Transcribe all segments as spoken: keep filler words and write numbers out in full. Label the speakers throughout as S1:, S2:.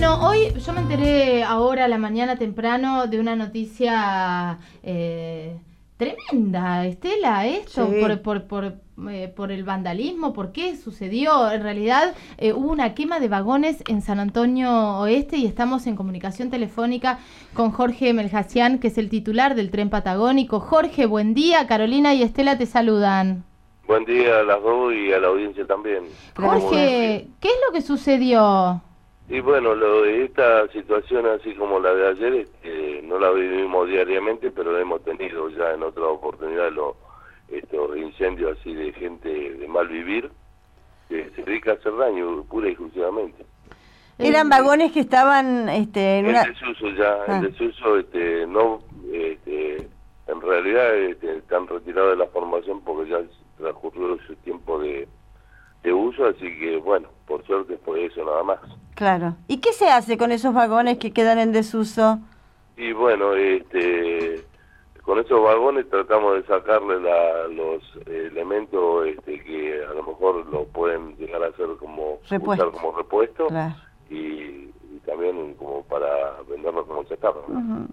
S1: Bueno, hoy yo me enteré ahora a la mañana temprano de una noticia eh, tremenda, Estela, esto
S2: Sí.
S1: por, por, por, eh, por el vandalismo, ¿por qué sucedió? En realidad eh, hubo una quema de vagones en San Antonio Oeste y estamos en comunicación telefónica con Jorge Melgacián, que es el titular del Tren Patagónico. Jorge, buen día, Carolina y Estela te saludan.
S3: Buen día a las dos y a la audiencia también.
S1: Jorge, ¿qué es lo que sucedió?
S3: Y bueno, lo de esta situación, así como la de ayer, este, no la vivimos diariamente, pero hemos tenido ya en otra oportunidad los, estos incendios así de gente de mal vivir, que se dedica a hacer daño, pura y exclusivamente.
S2: Eran vagones que estaban este, en
S3: En
S2: una...
S3: desuso ya,
S2: Ah.
S3: en desuso, este, no, este, en realidad este, están retirados de la formación porque ya transcurrió su tiempo de, de uso, así que bueno, por suerte fue eso nada más.
S2: Claro. ¿Y qué se hace con esos vagones que quedan en desuso?
S3: Y bueno, este, con esos vagones tratamos de sacarle la, los elementos este, que a lo mejor lo pueden llegar a hacer como
S2: Repuesto.
S3: usar como repuesto,
S2: Claro.
S3: y, y también como para venderlo como chatarra, ¿no?
S2: Uh-huh.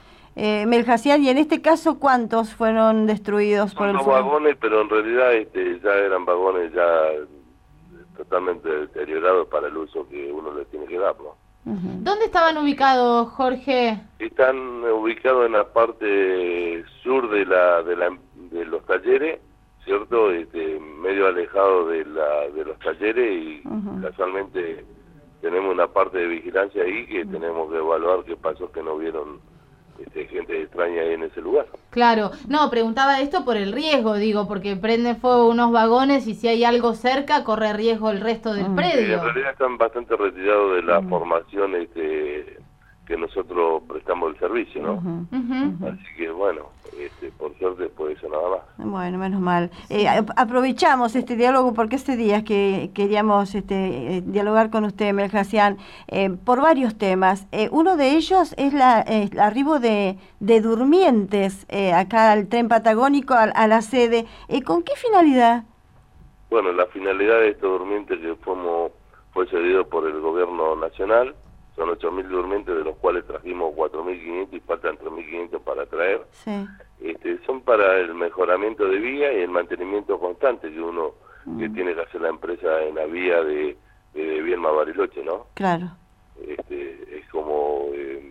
S2: eh, Melgacián, y en este caso, ¿cuántos fueron destruidos por
S3: Son
S2: el
S3: dos
S2: fuego?
S3: vagones, pero en realidad este, ya eran vagones ya totalmente deteriorados para el uso que uno le tiene que dar, ¿no?
S2: Uh-huh.
S1: ¿Dónde estaban ubicados, Jorge?
S3: Están ubicados en la parte sur de la de, la, de los talleres, ¿cierto? Este, medio alejado de, la, de los talleres y
S2: Uh-huh.
S3: casualmente tenemos una parte de vigilancia ahí que tenemos que evaluar qué pasó, que no vieron este, gente extraña ahí en ese lugar.
S1: Claro, no, preguntaba esto por el riesgo, digo, porque prenden fuego unos vagones y si hay algo cerca, corre riesgo el resto del
S2: Mm.
S3: Y
S1: predio.
S3: en realidad están bastante retirados de la
S2: Mm.
S3: formación este, que nosotros prestamos el servicio, ¿no?
S2: Uh-huh.
S1: Ujú.
S3: Así que bueno, este, por suerte fue eso nada más.
S2: Bueno, menos mal. Eh, a- aprovechamos este diálogo porque hace días que queríamos este, eh, dialogar con usted, Melgacián, eh, por varios temas. Eh, uno de ellos es la, eh, el arribo de, de durmientes eh, acá al tren patagónico, a, a la sede. Eh, ¿Con qué finalidad?
S3: Bueno, la finalidad de estos durmientes que fuimos, fue cedido por el gobierno nacional, son ocho mil durmientes, de los cuales trajimos cuatro mil quinientos y faltan tres mil quinientos para traer.
S2: Sí.
S3: Este, son para el mejoramiento de vía y el mantenimiento constante que uno
S2: Mm.
S3: que tiene que hacer la empresa en la vía de, de, de Viedma a Bariloche, ¿no?
S2: Claro.
S3: Este, es como eh,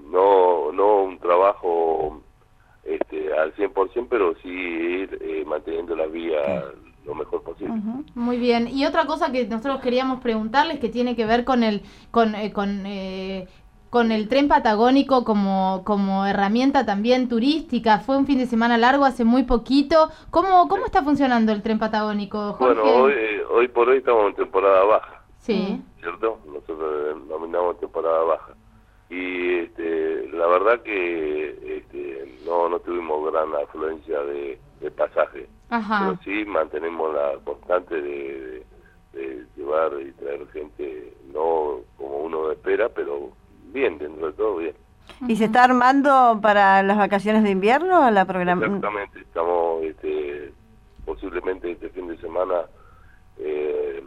S3: no no un trabajo este, al cien por ciento, pero sí ir eh, manteniendo la vía
S2: Claro.
S3: lo mejor posible.
S2: Uh-huh.
S1: Muy bien. Y otra cosa que nosotros queríamos preguntarles que tiene que ver con el con eh, con eh, con el tren patagónico como como herramienta también turística. Fue un fin de semana largo hace muy poquito. ¿Cómo cómo está funcionando el tren patagónico, Jorge?
S3: Bueno, hoy, eh, hoy por hoy estamos en temporada baja,
S1: Sí.
S3: ¿cierto? Nosotros denominamos temporada baja. Y este, la verdad que este, no, no tuvimos gran afluencia de, de pasaje.
S1: Ajá.
S3: Pero sí mantenemos la constante de, de, de llevar y traer gente, no como uno espera, pero bien, dentro de todo bien.
S2: ¿Y se está armando para las vacaciones de invierno la programa?
S3: Exactamente, estamos este, posiblemente este fin de semana eh,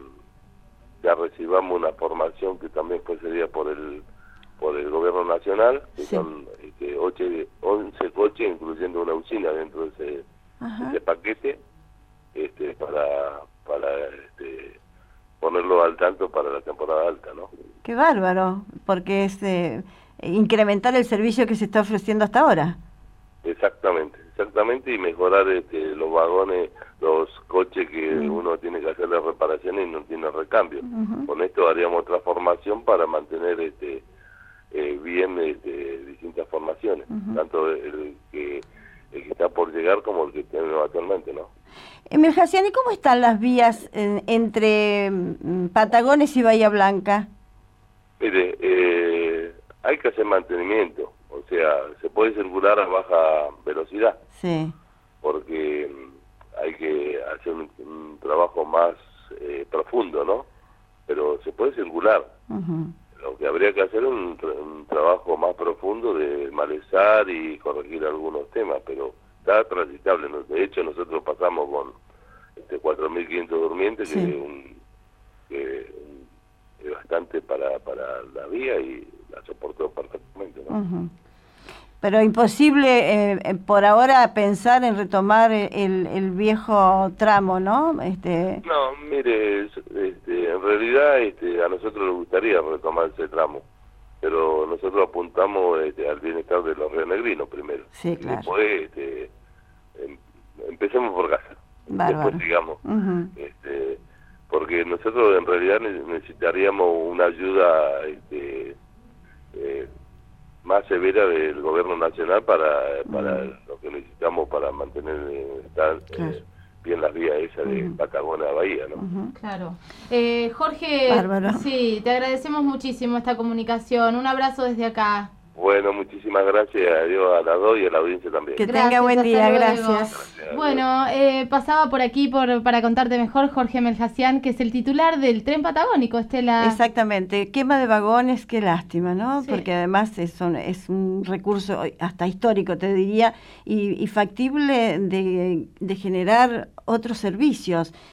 S3: ya recibamos una formación que también fue cedida por el por el gobierno nacional, que
S2: Sí.
S3: son este, ocho, once coches, incluyendo una usina dentro de ese,
S2: Ajá.
S3: ese paquete, este, para para este, ponerlo al tanto para la temporada alta, ¿no?
S2: Qué bárbaro, porque es eh, incrementar el servicio que se está ofreciendo hasta ahora.
S3: Exactamente, exactamente, y mejorar este, los vagones, los coches que
S2: Mm.
S3: uno tiene que hacer las reparaciones y no tiene recambio.
S2: Ujú.
S3: Con esto haríamos otra formación para mantener este eh, bien este, distintas formaciones,
S2: Ujú.
S3: tanto el que el que está por llegar como el que tenemos actualmente, ¿no?
S2: Melgacián, ¿y cómo están las vías en- entre mm, Patagones y Bahía Blanca?
S3: Mire, eh, hay que hacer mantenimiento, o sea, se puede circular a baja velocidad,
S2: Sí.
S3: porque mm, hay que hacer un, un trabajo más eh, profundo, ¿no? Pero se puede circular.
S2: Ujú.
S3: Lo que habría que hacer es un, tra- un trabajo más profundo de malezar y corregir algunos temas, pero está transitable. ¿no? De hecho, nosotros pasamos con este cuatro mil quinientos durmientes,
S2: Sí.
S3: que es un, que, un- es bastante para para la vía y la soportó perfectamente, ¿no?
S2: Uh-huh. Pero imposible eh, por ahora pensar en retomar el, el viejo tramo, ¿no? Este...
S3: No, mire, este, en realidad este, a nosotros nos gustaría retomar ese tramo, pero nosotros apuntamos este, al bienestar de los rionegrinos primero.
S2: Sí, claro.
S3: Después este, em, empecemos por casa,
S2: Bárbaro.
S3: después sigamos.
S2: Uh-huh.
S3: este, porque nosotros en realidad necesitaríamos una ayuda este, eh, más severa del gobierno nacional para para uh-huh. lo que necesitamos para mantener eh, estar, claro. eh, bien las vías esas de uh-huh. Patagonia a Bahía, ¿no?
S1: Uh-huh. Claro. Eh, Jorge, Bárbaro. Sí, te agradecemos muchísimo esta comunicación. Un abrazo desde acá.
S3: Bueno, muchísimas gracias a Dios, a las dos y a la audiencia también.
S2: Que gracias, tenga buen día, gracias.
S3: gracias.
S1: Bueno, eh, pasaba por aquí por para contarte mejor Jorge Melhasian, que es el titular del tren patagónico, Estela.
S2: Exactamente, quema de vagones, qué lástima, ¿no?
S1: Sí.
S2: Porque además es un, es un recurso hasta histórico, te diría, y, y factible de, de generar otros servicios.